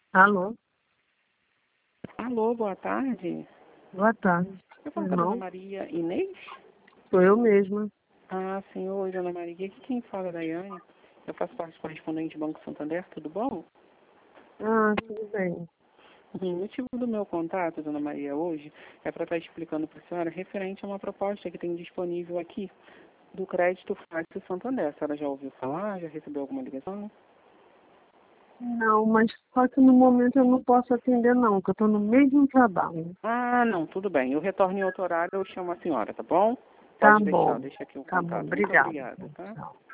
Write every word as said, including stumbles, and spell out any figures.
Alô? Alô, boa tarde. Boa tarde. Eu falo com a Dona Não, Maria Inês? sou eu mesma. Ah, sim, oi, Dona Maria. Aqui quem fala é a Daiane. Eu faço parte correspondente do Banco Santander, tudo bom? Ah, tudo bem. O motivo do meu contato, Dona Maria, hoje é para estar explicando para a senhora referente a uma proposta que tem disponível aqui do Crédito Fácil Santander. A senhora já ouviu falar? Já recebeu alguma ligação? Não, mas só que no momento eu não posso atender não, porque eu estou no mesmo trabalho. Ah, não, tudo bem. Eu retorno em outro horário, eu chamo a senhora, tá bom? Tá Pode deixar, bom. deixa aqui o Tá bom, contato. Muito obrigada. obrigada, tá? Tchau.